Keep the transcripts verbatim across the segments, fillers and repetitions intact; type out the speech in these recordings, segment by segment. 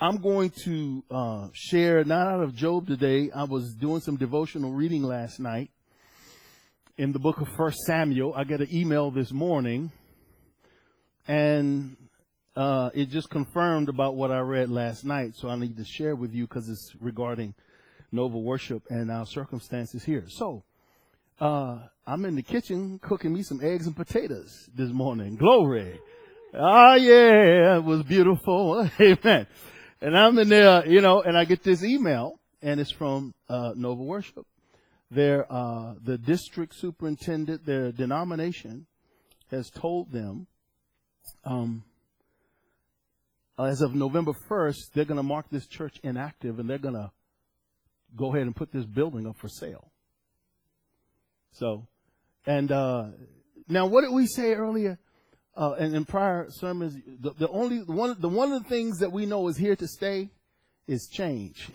I'm going to uh, share not out of Job today. I was doing some devotional reading last night in the book of First Samuel. I got an email this morning, and uh, it just confirmed about what I read last night. So I need to share with you because it's regarding Nova Worship and our circumstances here. So uh, I'm in the kitchen cooking me some eggs and potatoes this morning. Glory. Oh, yeah, it was beautiful. Amen. And I'm in there, you know, and I get this email, and it's from uh, Nova Worship. Their, uh, the district superintendent, their denomination, has told them, um, as of November first, they're going to mark this church inactive, and they're going to go ahead and put this building up for sale. So, and uh, now what did we say earlier? Uh, and in prior sermons, the, the only one, the one of the things that we know is here to stay is change.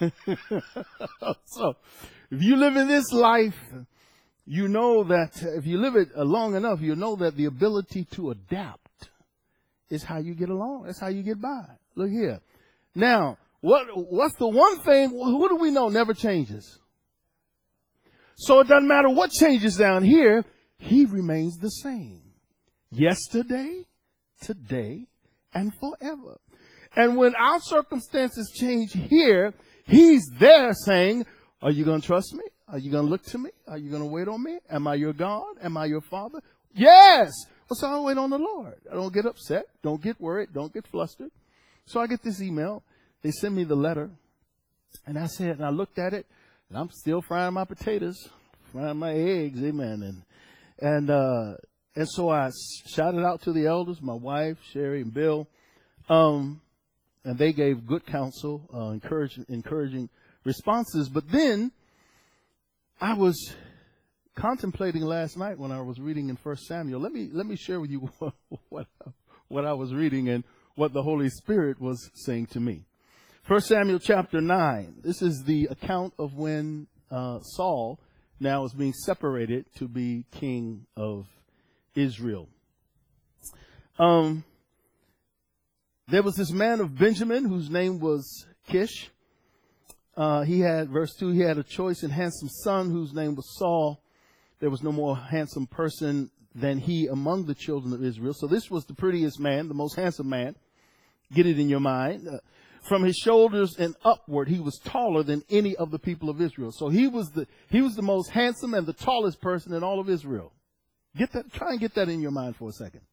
So, if you live in this life, you know that if you live it long enough, you know that the ability to adapt is how you get along. That's how you get by. Look here. Now, what what's the one thing? What do we know never changes? So it doesn't matter what changes down here. He remains the same. Yesterday, today, and forever. And when our circumstances change here, he's there saying, are you going to trust me? Are you going to look to me? Are you going to wait on me? Am I your God? Am I your Father? Yes. Well, so I wait on the Lord. I don't get upset. Don't get worried. Don't get flustered. So I get this email. They send me the letter. And I said, and I looked at it, and I'm still frying my potatoes, frying my eggs. Amen. And, and, uh, And so I shouted out to the elders, my wife, Sherry, and Bill, um, and they gave good counsel, uh, encouraging, encouraging responses. But then I was contemplating last night when I was reading in First Samuel. Let me let me share with you what, what what I was reading and what the Holy Spirit was saying to me. First Samuel chapter nine. This is the account of when uh, Saul now is being separated to be king of Israel. Um, there was this man of Benjamin whose name was Kish. Uh, he had, verse two, he had a choice and handsome son whose name was Saul. There was no more handsome person than he among the children of Israel. So this was the prettiest man, the most handsome man. Get it in your mind. Uh, from his shoulders and upward, he was taller than any of the people of Israel. So he was the, he was the most handsome and the tallest person in all of Israel. Get that, try and get that in your mind for a second.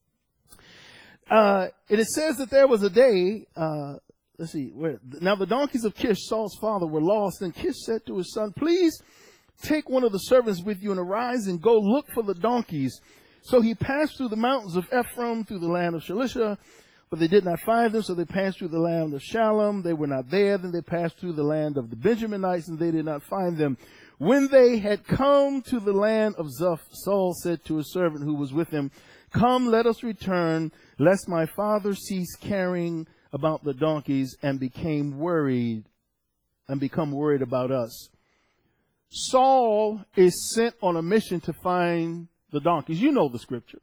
Uh, and it says that there was a day, uh, let's see, where, now the donkeys of Kish, Saul's father, were lost, and Kish said to his son, please take one of the servants with you and arise and go look for the donkeys. So he passed through the mountains of Ephraim, through the land of Shalisha, but they did not find them, so they passed through the land of Shalom. They were not there. Then they passed through the land of the Benjaminites, and they did not find them. When they had come to the land of Zuph, Saul said to his servant who was with him, come, let us return, lest my father cease caring about the donkeys and became worried and become worried about us. Saul is sent on a mission to find the donkeys. You know the scripture.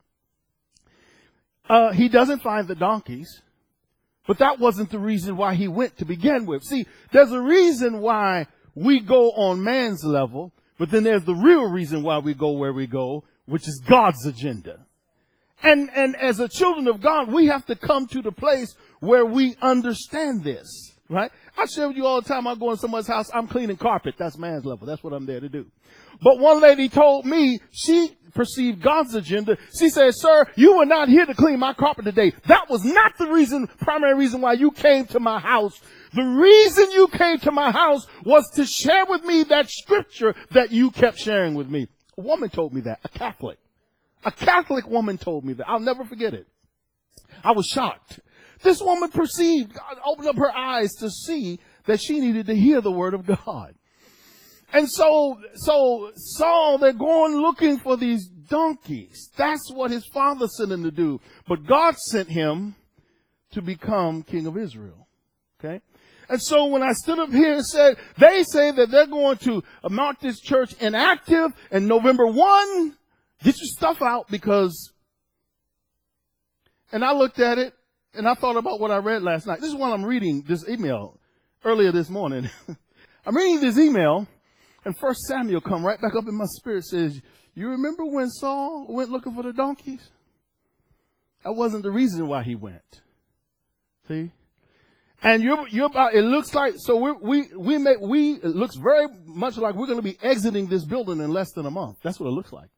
Uh, he doesn't find the donkeys, but that wasn't the reason why he went to begin with. See, there's a reason why we go on man's level, but then there's the real reason why we go where we go, which is God's agenda. And, and as a children of God, we have to come to the place where we understand this, right? I share with you all the time. I go in someone's house, I'm cleaning carpet. That's man's level. That's what I'm there to do. But one lady told me she perceived God's agenda. She said, sir, you were not here to clean my carpet today. That was not the reason, primary reason why you came to my house. The reason you came to my house was to share with me that scripture that you kept sharing with me. A woman told me that, a Catholic. A Catholic woman told me that. I'll never forget it. I was shocked. This woman perceived, God opened up her eyes to see that she needed to hear the word of God. And so, so Saul, they're going looking for these donkeys. That's what his father sent him to do. But God sent him to become king of Israel. Okay? And so when I stood up here and said, they say that they're going to mark this church inactive, and November first, get your stuff out because, and I looked at it and I thought about what I read last night. This is while I'm reading this email earlier this morning. I'm reading this email, and First Samuel come right back up in my spirit. Says, you remember when Saul went looking for the donkeys? That wasn't the reason why he went. See? And you're, you're about, it looks like, so we, we, we make, we, it looks very much like we're going to be exiting this building in less than a month. That's what it looks like.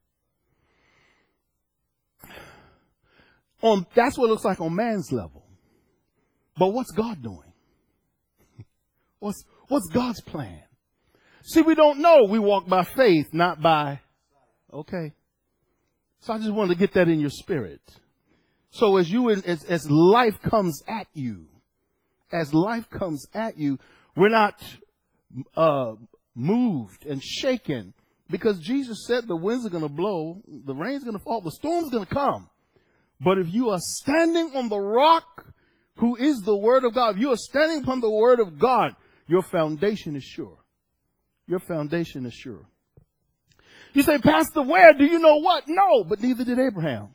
On, that's what it looks like on man's level. But what's God doing? What's, what's God's plan? See, we don't know. We walk by faith, not by, okay. So I just wanted to get that in your spirit. So as you, as, as life comes at you, as life comes at you, we're not uh, moved and shaken, because Jesus said the winds are going to blow, the rain's going to fall, the storm's going to come. But if you are standing on the rock, who is the word of God, if you are standing upon the word of God, your foundation is sure. Your foundation is sure. You say, Pastor, where? Do you know what? No, but neither did Abraham.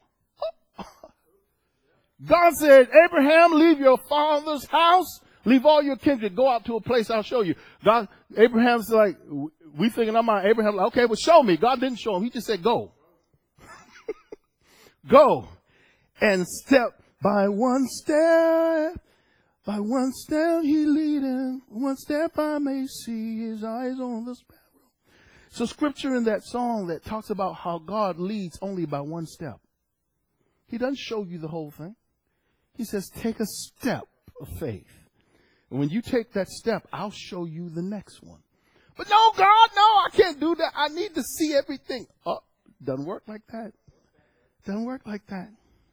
God said, Abraham, leave your father's house, leave all your kindred, go out to a place I'll show you. God, Abraham's like, we thinking I'm on Abraham, like, okay, well, show me. God didn't show him. He just said, go. Go. And step by one step, by one step he leading, one step I may see his eyes on the sparrow. So scripture in that song that talks about how God leads only by one step. He doesn't show you the whole thing. He says, take a step of faith. And when you take that step, I'll show you the next one. But no, God, no, I can't do that. I need to see everything. Oh, doesn't work like that. Doesn't work like that.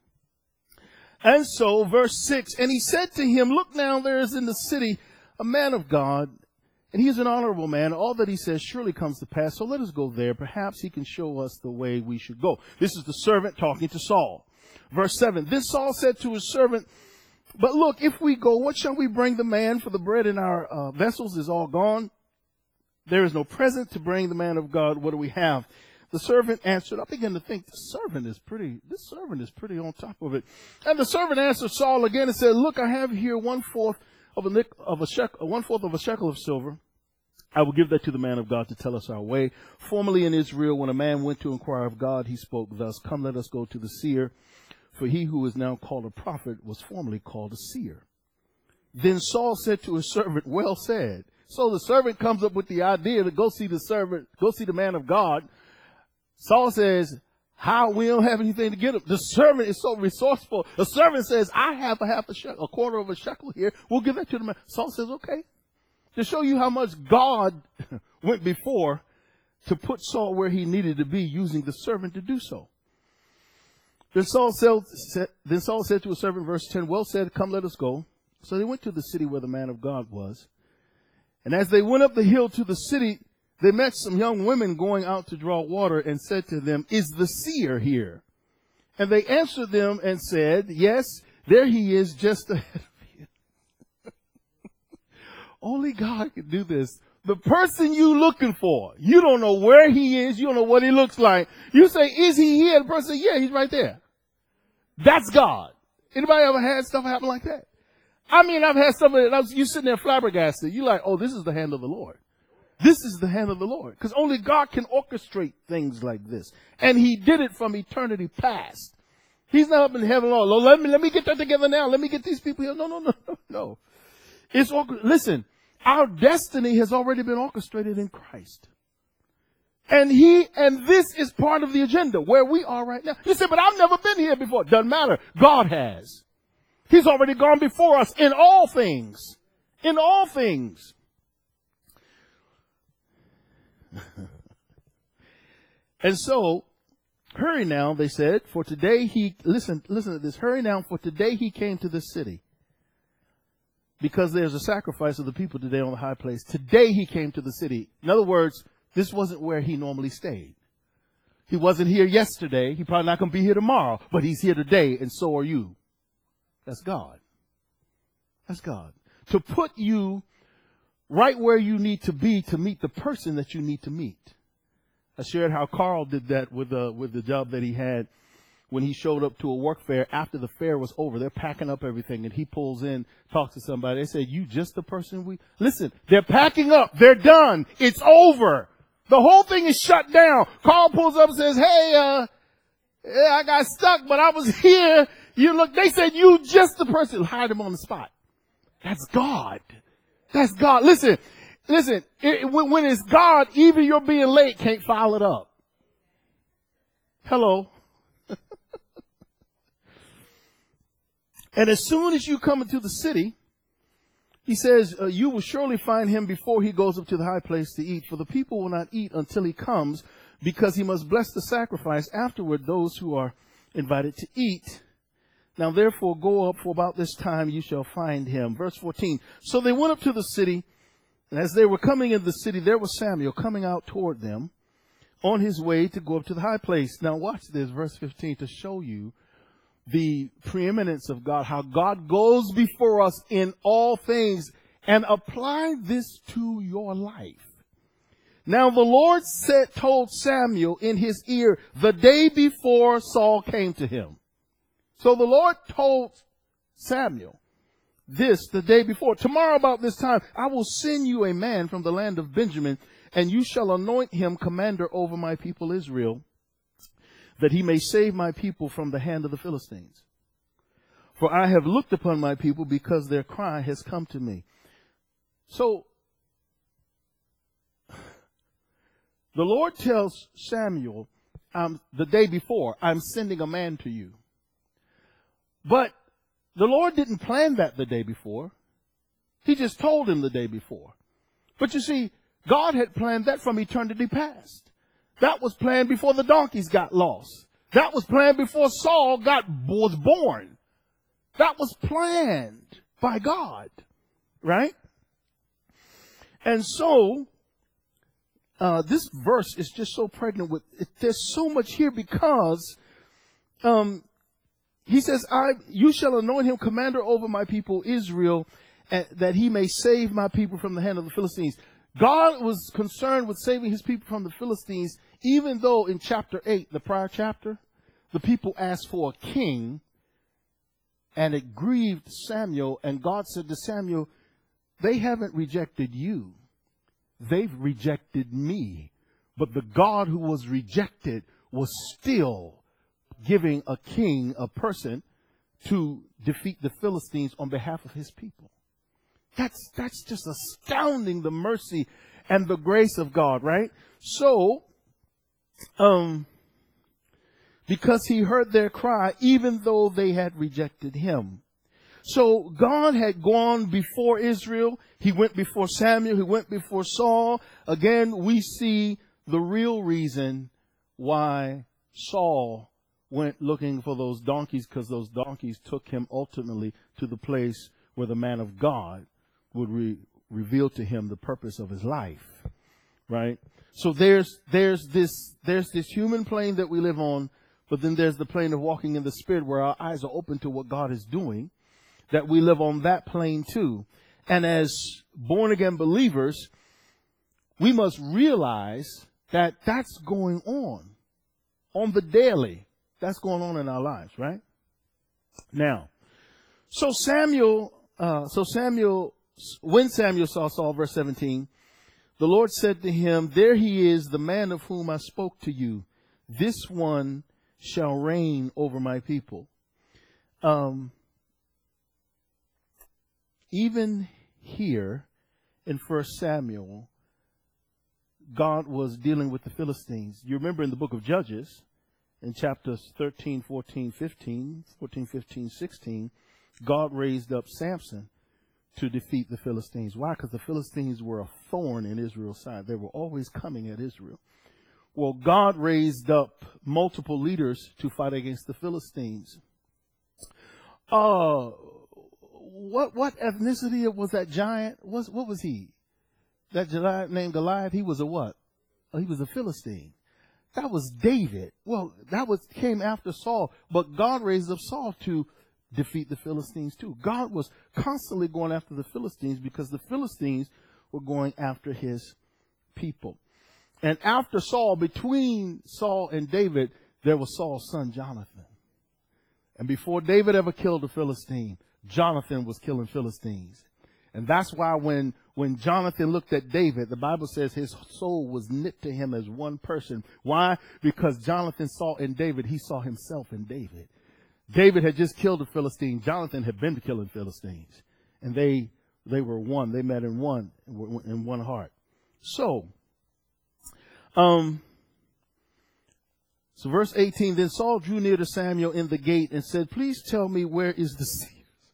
And so, verse six, and he said to him, look now, there is in the city a man of God, and he is an honorable man. All that he says surely comes to pass. So let us go there. Perhaps he can show us the way we should go. This is the servant talking to Saul. Verse seven, then Saul said to his servant, but look, if we go, what shall we bring the man? For the bread in our uh, vessels is all gone. There is no present to bring the man of God. What do we have? The servant answered, I began to think, this servant is pretty, this servant is pretty on top of it. And the servant answered Saul again and said, look, I have here one fourth of a, nick, of a shekel, one fourth of a shekel of silver. I will give that to the man of God to tell us our way. Formerly in Israel, when a man went to inquire of God, he spoke thus, come, let us go to the seer. For he who is now called a prophet was formerly called a seer. Then Saul said to his servant, well said. So the servant comes up with the idea to go see the servant, go see the man of God. Saul says, how? We don't have anything to get him. The servant is so resourceful. The servant says, I have a half a shekel, a quarter of a shekel here. We'll give that to the man. Saul says, okay. To show you how much God went before to put Saul where he needed to be, using the servant to do so. Then Saul said, then Saul said to his servant, verse ten, well said, come, let us go. So they went to the city where the man of God was. And as they went up the hill to the city, they met some young women going out to draw water, and said to them, is the seer here? And they answered them and said, yes, there he is just ahead of you. Only God can do this. The person you looking for, you don't know where he is. You don't know what he looks like. You say, is he here? The person says, yeah, he's right there. That's God. Anybody ever had stuff happen like that? I mean, I've had stuff that you sitting there flabbergasted. You're like, oh, this is the hand of the Lord. This is the hand of the Lord. Because only God can orchestrate things like this. And he did it from eternity past. He's not up in heaven, Lord. Lord, let me, let me get that together now. Let me get these people here. No, no, no, no, no. It's, listen, our destiny has already been orchestrated in Christ. And he, and this is part of the agenda where we are right now. You say, but I've never been here before. Doesn't matter. God has. He's already gone before us in all things. In all things. And so, hurry now, they said, for today he, listen, listen to this. Hurry now, for today he came to this city. Because there's a sacrifice of the people today on the high place. Today he came to the city. In other words, this wasn't where he normally stayed. He wasn't here yesterday. He's probably not going to be here tomorrow. But he's here today, and so are you. That's God. That's God. To put you right where you need to be to meet the person that you need to meet. I shared how Carl did that with the, with the job that he had. when he showed up to a work fair after the fair was over. They're packing up everything, and he pulls in, talks to somebody. They say, you just the person we... Listen, they're packing up. They're done. It's over. The whole thing is shut down. Carl pulls up and says, hey, uh, yeah, I got stuck, but I was here. You look, they said, you just the person. Hide him on the spot. That's God. That's God. Listen, listen, it, when, when it's God, even your being late can't foul it up. Hello. And as soon as you come into the city, he says, uh, you will surely find him before he goes up to the high place to eat. For the people will not eat until he comes, because he must bless the sacrifice. Afterward, those who are invited to eat. Now, therefore, go up, for about this time you shall find him. Verse fourteen. So they went up to the city, and as they were coming into the city, there was Samuel coming out toward them on his way to go up to the high place. Now, watch this, verse fifteen, to show you the preeminence of God, how God goes before us in all things, and apply this to your life. Now the Lord said, told Samuel in his ear the day before Saul came to him. So the Lord told Samuel this the day before. Tomorrow about this time, I will send you a man from the land of Benjamin, and you shall anoint him commander over my people Israel, that he may save my people from the hand of the Philistines. For I have looked upon my people, because their cry has come to me. So the Lord tells Samuel, um, the day before, I'm sending a man to you. But the Lord didn't plan that the day before. He just told him the day before. But you see, God had planned that from eternity past. That was planned before the donkeys got lost. That was planned before Saul got was born. That was planned by God, right? And so, uh, this verse is just so pregnant with, it, there's so much here, because um, he says, I, you shall anoint him commander over my people Israel, uh, that he may save my people from the hand of the Philistines. God was concerned with saving his people from the Philistines, even though in chapter eight, the prior chapter, the people asked for a king, and it grieved Samuel, and God said to Samuel, they haven't rejected you. They've rejected me. But the God who was rejected was still giving a king, a person, to defeat the Philistines on behalf of his people. That's, that's just astounding, the mercy and the grace of God, right? So, um, because he heard their cry, even though they had rejected him. So God had gone before Israel. He went before Samuel. He went before Saul. Again, we see the real reason why Saul went looking for those donkeys, because those donkeys took him ultimately to the place where the man of God would re- reveal to him the purpose of his life, right? So there's there's this there's this human plane that we live on, but then there's the plane of walking in the Spirit, where our eyes are open to what God is doing, that we live on that plane too. And as born again believers, we must realize that that's going on on the daily. That's going on in our lives, right? Now, so Samuel, uh, so Samuel. When Samuel saw Saul, verse seventeen, the Lord said to him, there he is, the man of whom I spoke to you. This one shall reign over my people. Um, even here in First Samuel, God was dealing with the Philistines. You remember in the book of Judges, in chapters thirteen, fourteen, fifteen, fourteen, fifteen, sixteen, God raised up Samson to defeat the Philistines. Why? Because the Philistines were a thorn in Israel's side. They were always coming at Israel. Well, God raised up multiple leaders to fight against the Philistines. Uh, what what ethnicity was that giant? Was what was he? That giant named Goliath? He was a what? Oh, he was a Philistine. That was David. Well, that was came after Saul, but God raised up Saul to defeat the Philistines too. God was constantly going after the Philistines because the Philistines were going after his people. And after Saul, between Saul and David, there was Saul's son Jonathan. And before David ever killed a Philistine, Jonathan was killing Philistines. And that's why when, when Jonathan looked at David, the Bible says his soul was knit to him as one person. Why? Because Jonathan saw in David, he saw himself in David. David had just killed a Philistine. Jonathan had been killing Philistines. And they, they were one. They met in one, in one heart. So, um, so verse eighteen, then Saul drew near to Samuel in the gate and said, please tell me, where is the seer?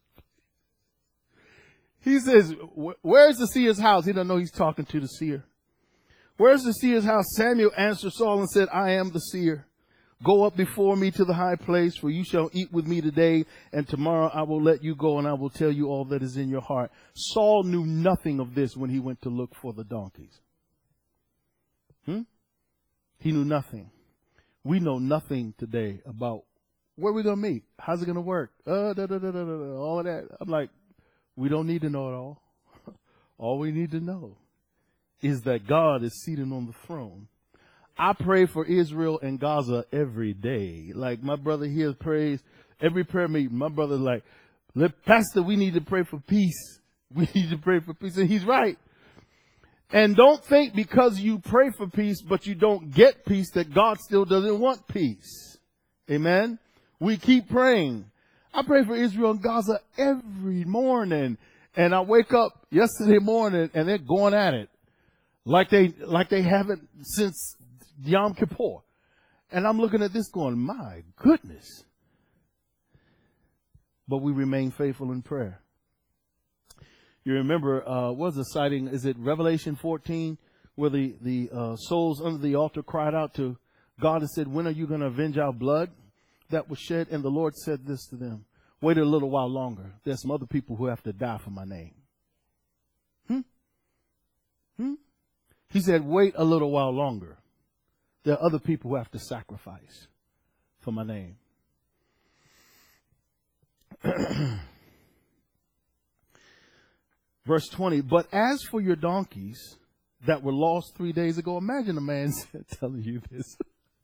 He says, where's the seer's house? He doesn't know he's talking to the seer. Where's the seer's house? Samuel answered Saul and said, I am the seer. Go up before me to the high place, for you shall eat with me today, and tomorrow I will let you go, and I will tell you all that is in your heart. Saul knew nothing of this when he went to look for the donkeys. Hmm? He knew nothing. We know nothing today about where we're going to meet. How's it going to work? Uh, da, da, da, da, da, all of that. I'm like, we don't need to know it all. All we need to know is that God is seated on the throne. I pray for Israel and Gaza every day. Like my brother here prays every prayer meeting. My brother's like, Pastor, we need to pray for peace. We need to pray for peace. And he's right. And don't think because you pray for peace, but you don't get peace, that God still doesn't want peace. Amen. We keep praying. I pray for Israel and Gaza every morning. And I wake up yesterday morning and they're going at it like they, like they haven't since Yom Kippur. And I'm looking at this going, my goodness. But we remain faithful in prayer. You remember, uh, what was the sighting? Is it Revelation fourteen where the, the, uh, souls under the altar cried out to God and said, when are you going to avenge our blood that was shed? And the Lord said this to them, wait a little while longer. There's some other people who have to die for my name. Hmm? Hmm? He said, wait a little while longer. There are other people who have to sacrifice for my name. Verse twenty, but as for your donkeys that were lost three days ago, imagine a man telling you this.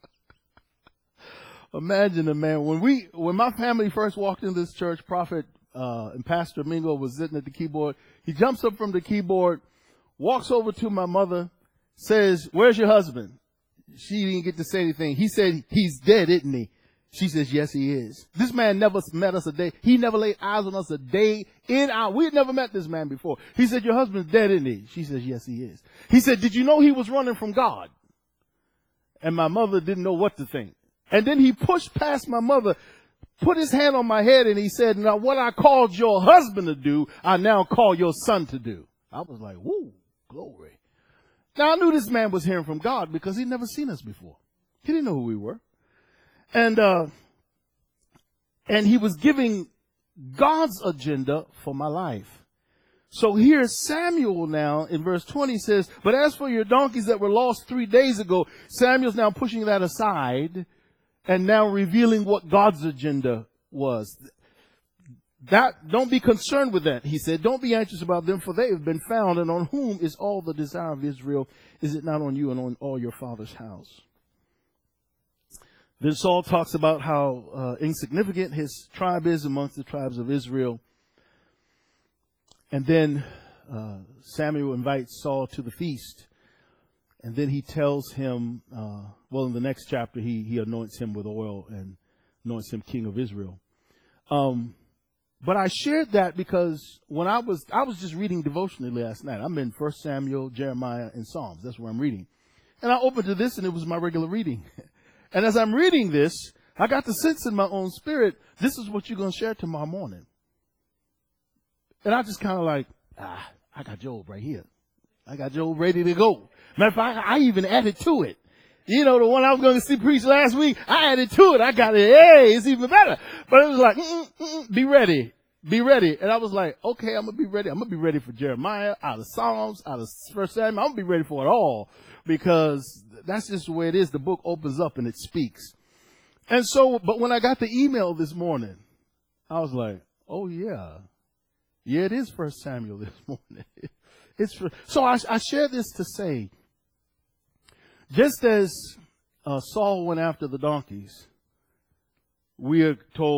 Imagine a man, when we, when my family first walked into this church, Prophet, uh, and Pastor Mingo was sitting at the keyboard. He jumps up from the keyboard, walks over to my mother, says, where's your husband? She didn't get to say anything. He said, he's dead, isn't he? She says, yes, he is. This man never met us a day. He never laid eyes on us a day in our, we had never met this man before. He said, your husband's dead, isn't he? She says, yes, he is. He said, did you know he was running from God? And my mother didn't know what to think. And then he pushed past my mother, put his hand on my head, and he said, now what I called your husband to do, I now call your son to do. I was like, whoo, glory. Now I knew this man was hearing from God because he'd never seen us before. He didn't know who we were. And, uh, and he was giving God's agenda for my life. So here's Samuel now in verse twenty says, but as for your donkeys that were lost three days ago, Samuel's now pushing that aside and now revealing what God's agenda was. That, don't be concerned with that. He said, don't be anxious about them, for they have been found, and on whom is all the desire of Israel? Is it not on you and on all your father's house? Then Saul talks about how uh, insignificant his tribe is amongst the tribes of Israel. And then uh, Samuel invites Saul to the feast. And then he tells him, uh, well, in the next chapter, he, he anoints him with oil and anoints him king of Israel. Um, but I shared that because when I was, I was just reading devotionally last night. I'm in First Samuel, Jeremiah, and Psalms. That's where I'm reading. And I opened to this and it was my regular reading. And as I'm reading this, I got the sense in my own spirit, this is what you're going to share tomorrow morning. And I just kind of like, ah, I got Job right here. I got Job ready to go. Matter of fact, I even added to it. You know, the one I was going to see preach last week, I added to it. I got it. Hey, it's even better. But it was like, mm, mm, be ready. Be ready. And I was like, okay, I'm going to be ready. I'm going to be ready for Jeremiah, out of Psalms, out of First Samuel. I'm going to be ready for it all because that's just the way it is. The book opens up and it speaks. And so, but when I got the email this morning, I was like, oh yeah. Yeah, it is First Samuel this morning. It's for, so I, I share this to say, just as uh, Saul went after the donkeys, we are told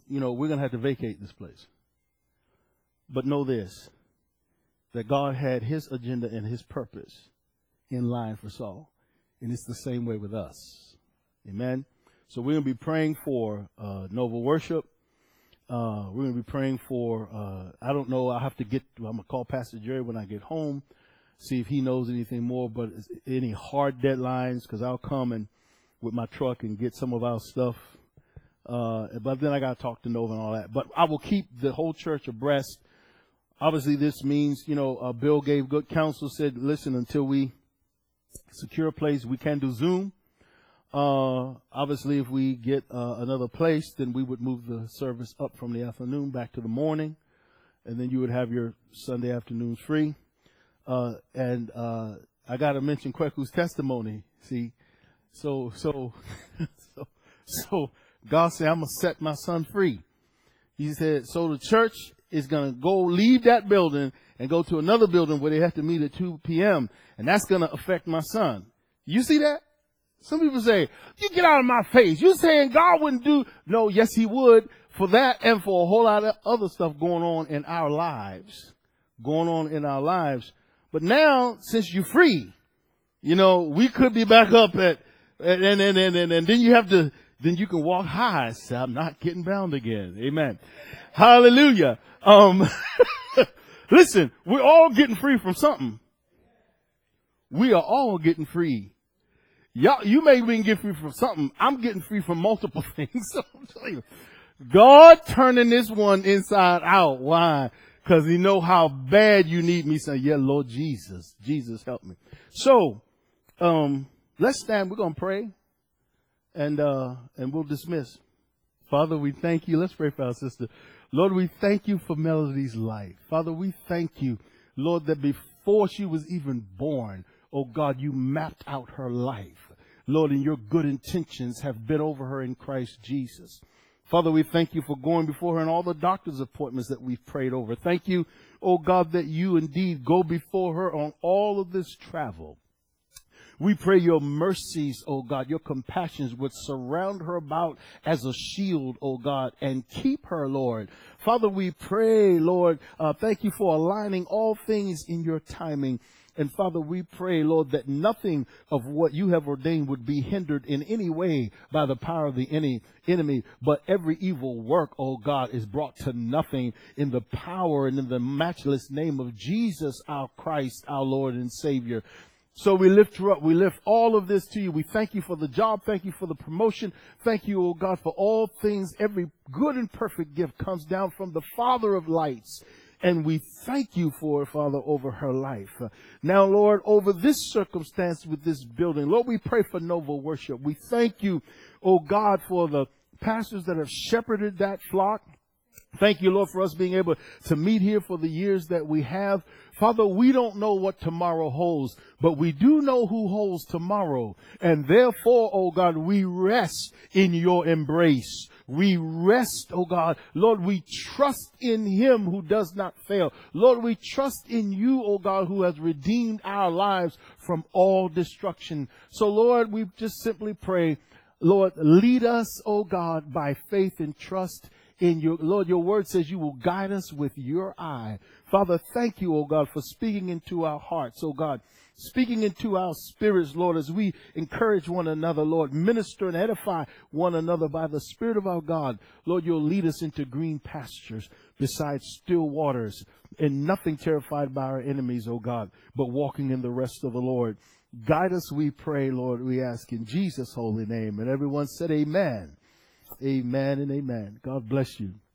you know, we're going to have to vacate this place. But know this, that God had his agenda and his purpose in line for Saul. And it's the same way with us. Amen. So we're going to be praying for uh, Nova Worship. Uh, we're going to be praying for, uh, I don't know, I'll have to get, I'm going to call Pastor Jerry when I get home, see if he knows anything more, but any hard deadlines, because I'll come and with my truck and get some of our stuff. Uh, but then I got to talk to Nova and all that. But I will keep the whole church abreast. Obviously, this means, you know, uh, Bill gave good counsel, said, listen, until we secure a place, we can do Zoom. Uh, obviously, if we get uh, another place, then we would move the service up from the afternoon back to the morning. And then you would have your Sunday afternoons free. Uh, and uh, I got to mention Kweku's testimony. See, so, so, so, so God said, I'm going to set my son free. He said, so the church is going to go leave that building and go to another building where they have to meet at two p.m. And that's going to affect my son. You see that? Some people say, you get out of my face. You're saying God wouldn't do. No, yes, he would for that and for a whole lot of other stuff going on in our lives, going on in our lives. But now, since you're free, you know, we could be back up at, and, and, and, and, and then you have to, then you can walk high. Say, I'm not getting bound again. Amen. Hallelujah. Um, listen, we're all getting free from something. We are all getting free. Y'all, you may be get free from something. I'm getting free from multiple things. So I'm telling you, God turning this one inside out. Why? Because he know how bad you need me. Say, yeah, Lord Jesus, Jesus, help me. So, um, let's stand. We're going to pray and, uh, and we'll dismiss. Father, we thank you. Let's pray for our sister. Lord, we thank you for Melody's life. Father, we thank you, Lord, that before she was even born, oh God, you mapped out her life. Lord, and your good intentions have been over her in Christ Jesus. Father, we thank you for going before her in all the doctor's appointments that we've prayed over. Thank you, oh God, that you indeed go before her on all of this travel. We pray your mercies, oh God, your compassions would surround her about as a shield, oh God, and keep her, Lord. Father, we pray, Lord, uh, thank you for aligning all things in your timing. And Father, we pray, Lord, that nothing of what you have ordained would be hindered in any way by the power of the enemy, but every evil work, oh God, is brought to nothing in the power and in the matchless name of Jesus, our Christ, our Lord and Savior. So we lift her up. We lift all of this to you. We thank you for the job. Thank you for the promotion. Thank you, oh God, for all things. Every good and perfect gift comes down from the Father of lights. And we thank you for it, Father, over her life. Uh, now, Lord, over this circumstance with this building, Lord, we pray for Nova Worship. We thank you, oh God, for the pastors that have shepherded that flock. Thank you, Lord, for us being able to meet here for the years that we have. Father, we don't know what tomorrow holds, but we do know who holds tomorrow. And therefore, oh God, we rest in your embrace. We rest, oh God. Lord, we trust in him who does not fail. Lord, we trust in you, oh God, who has redeemed our lives from all destruction. So, Lord, we just simply pray, Lord, lead us, oh God, by faith and trust in your, Lord, your word says you will guide us with your eye. Father, thank you, oh God, for speaking into our hearts, oh God, speaking into our spirits, Lord, as we encourage one another, Lord, minister and edify one another by the Spirit of our God. Lord, you'll lead us into green pastures beside still waters, and nothing terrified by our enemies, oh God, but walking in the rest of the Lord. Guide us, we pray, Lord, we ask in Jesus' holy name. And everyone said amen. Amen and amen. God bless you.